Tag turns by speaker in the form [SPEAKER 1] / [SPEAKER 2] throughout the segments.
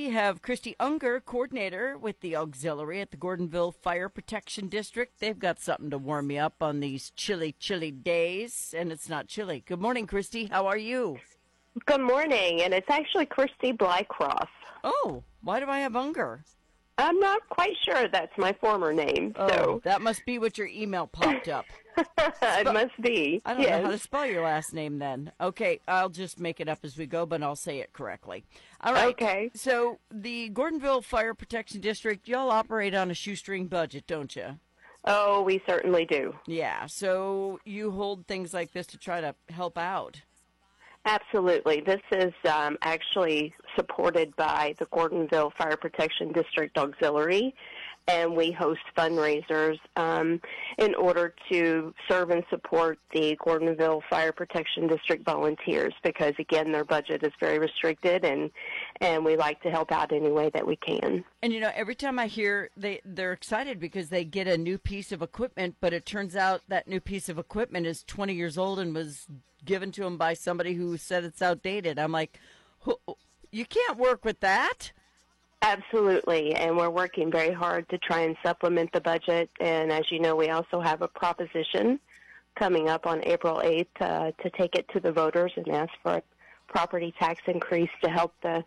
[SPEAKER 1] We have Christy Unger, coordinator with the auxiliary at the Gordonville Fire Protection District. They've got something to warm me up on these chilly, chilly days, and it's not chilly. Good morning, Christy. How are you?
[SPEAKER 2] Good morning, and it's actually Christy Blycroft.
[SPEAKER 1] Oh, why do I have Unger?
[SPEAKER 2] I'm not quite sure that's my former name. So
[SPEAKER 1] that must be what your email popped up.
[SPEAKER 2] It must be.
[SPEAKER 1] I don't know how to spell your last name then. Okay, I'll just make it up as we go, but I'll say it correctly. All right.
[SPEAKER 2] Okay.
[SPEAKER 1] So the Gordonville Fire Protection District, y'all operate on a shoestring budget, don't you?
[SPEAKER 2] Oh, we certainly do.
[SPEAKER 1] Yeah. So you hold things like this to try to help out.
[SPEAKER 2] Absolutely. This is actually supported by the Gordonville Fire Protection District Auxiliary, and we host fundraisers in order to serve and support the Gordonville Fire Protection District volunteers because, again, their budget is very restricted, and we like to help out any way that we can.
[SPEAKER 1] And, every time I hear they're excited because they get a new piece of equipment, but it turns out that new piece of equipment is 20 years old and was given to them by somebody who said it's outdated. I'm like, you can't work with that.
[SPEAKER 2] Absolutely, and we're working very hard to try and supplement the budget. And as you know, we also have a proposition coming up on April 8th to take it to the voters and ask for a property tax increase to help the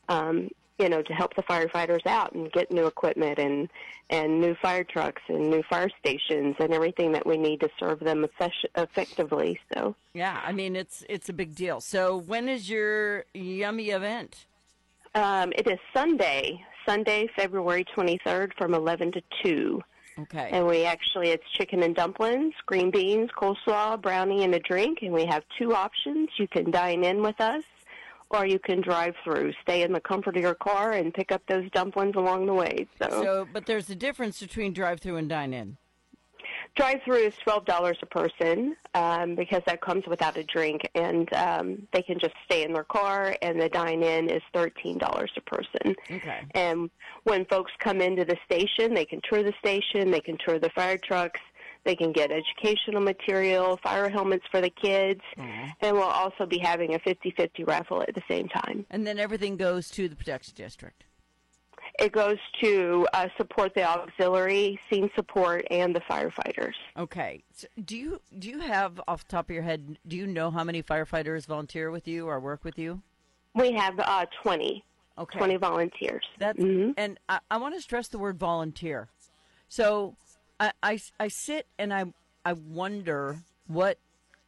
[SPEAKER 2] to help the firefighters out and get new equipment and new fire trucks and new fire stations and everything that we need to serve them effectively. So
[SPEAKER 1] yeah, I mean it's a big deal. So when is your yummy event?
[SPEAKER 2] It is Sunday, February 23rd from 11 to 2.
[SPEAKER 1] Okay.
[SPEAKER 2] And it's chicken and dumplings, green beans, coleslaw, brownie, and a drink. And we have two options. You can dine in with us, or you can drive through, stay in the comfort of your car, and pick up those dumplings along the way.
[SPEAKER 1] But there's a difference between drive-through and dine-in.
[SPEAKER 2] Drive-through is $12 a person because that comes without a drink, and they can just stay in their car, and the dine-in is $13 a person.
[SPEAKER 1] Okay.
[SPEAKER 2] And when folks come into the station, they can tour the station, they can tour the fire trucks, they can get educational material, fire helmets for the kids, and we'll also be having a 50-50 raffle at the same time.
[SPEAKER 1] And then everything goes to the Protection District.
[SPEAKER 2] It goes to support the auxiliary, scene support, and the firefighters.
[SPEAKER 1] Okay. So do you have, off the top of your head, do you know how many firefighters volunteer with you or work with you?
[SPEAKER 2] We have 20. Okay. 20 volunteers.
[SPEAKER 1] And I want to stress the word volunteer. So I sit and I wonder what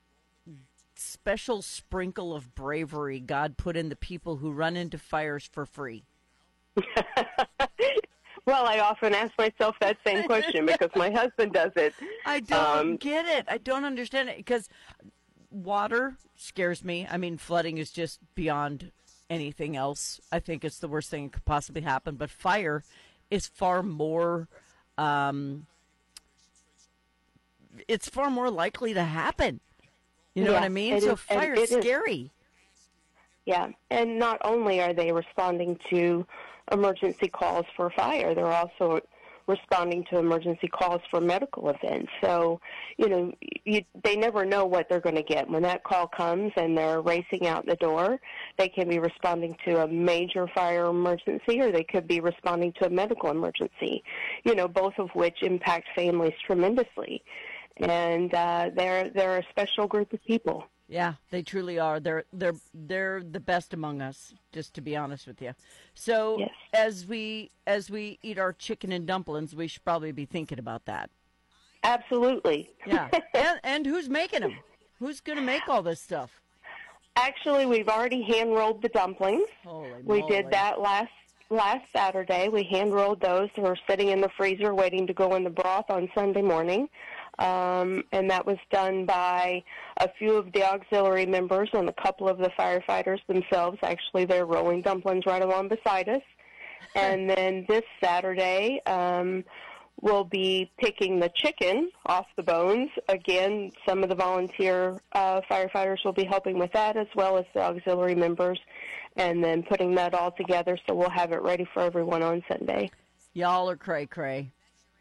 [SPEAKER 1] special sprinkle of bravery God put in the people who run into fires for free.
[SPEAKER 2] Well, I often ask myself that same question because my husband does it.
[SPEAKER 1] I don't get it. I don't understand it because water scares me. I mean, flooding is just beyond anything else. I think it's the worst thing that could possibly happen. But fire is far more, it's far more likely to happen. You know what I mean? So fire is scary.
[SPEAKER 2] Yeah, and not only are they responding to emergency calls for fire, they're also responding to emergency calls for medical events. So, they never know what they're going to get. When that call comes and they're racing out the door, they can be responding to a major fire emergency or they could be responding to a medical emergency, both of which impact families tremendously. And they're a special group of people.
[SPEAKER 1] Yeah, they truly are. They're the best among us, just to be honest with you. So
[SPEAKER 2] yes.
[SPEAKER 1] as we eat our chicken and dumplings, we should probably be thinking about that.
[SPEAKER 2] Absolutely.
[SPEAKER 1] Yeah. and who's making them? Who's going to make all this stuff?
[SPEAKER 2] Actually, we've already hand rolled the dumplings.
[SPEAKER 1] Holy
[SPEAKER 2] we
[SPEAKER 1] moly.
[SPEAKER 2] did that last Saturday. We hand rolled those. They're sitting in the freezer waiting to go in the broth on Sunday morning. And that was done by a few of the auxiliary members and a couple of the firefighters themselves. Actually, they're rolling dumplings right along beside us. And then this Saturday, we'll be picking the chicken off the bones. Again, some of the volunteer firefighters will be helping with that, as well as the auxiliary members, and then putting that all together so we'll have it ready for everyone on Sunday.
[SPEAKER 1] Y'all are cray-cray.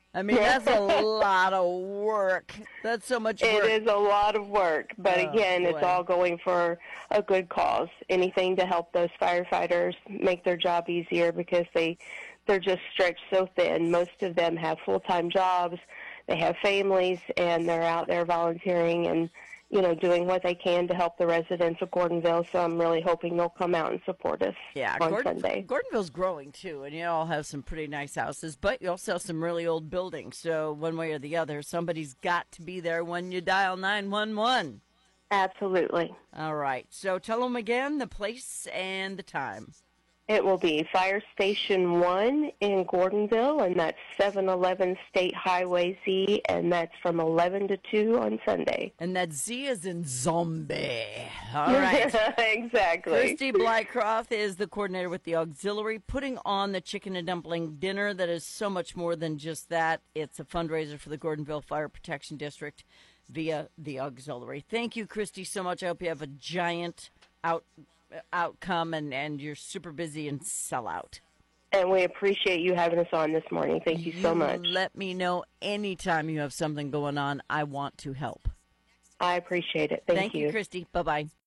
[SPEAKER 1] I mean, that's a lot of work. That's so much work.
[SPEAKER 2] It is a lot of work, but again,
[SPEAKER 1] boy.
[SPEAKER 2] it's all going for a good cause. Anything to help those firefighters make their job easier because they're just stretched so thin. Most of them have full-time jobs, they have families, and they're out there volunteering and, doing what they can to help the residents of Gordonville. So I'm really hoping they'll come out and support us on Sunday.
[SPEAKER 1] Gordonville's growing, too, and you all have some pretty nice houses, but you also have some really old buildings. So one way or the other, somebody's got to be there when you dial 911.
[SPEAKER 2] Absolutely.
[SPEAKER 1] All right. So tell them again the place and the time.
[SPEAKER 2] It will be Fire Station 1 in Gordonville, and that's 711 State Highway Z, and that's from 11 to 2 on Sunday.
[SPEAKER 1] And that Z is in zombie. All right.
[SPEAKER 2] Exactly.
[SPEAKER 1] Christy Blycroft is the coordinator with the auxiliary, putting on the chicken and dumpling dinner that is so much more than just that. It's a fundraiser for the Gordonville Fire Protection District via the auxiliary. Thank you, Christy, so much. I hope you have a giant outcome and you're super busy and sell out.
[SPEAKER 2] And we appreciate you having us on this morning. Thank you so much.
[SPEAKER 1] Let me know anytime you have something going on. I want to help.
[SPEAKER 2] I appreciate it. Thank
[SPEAKER 1] you, Christy. Bye-bye.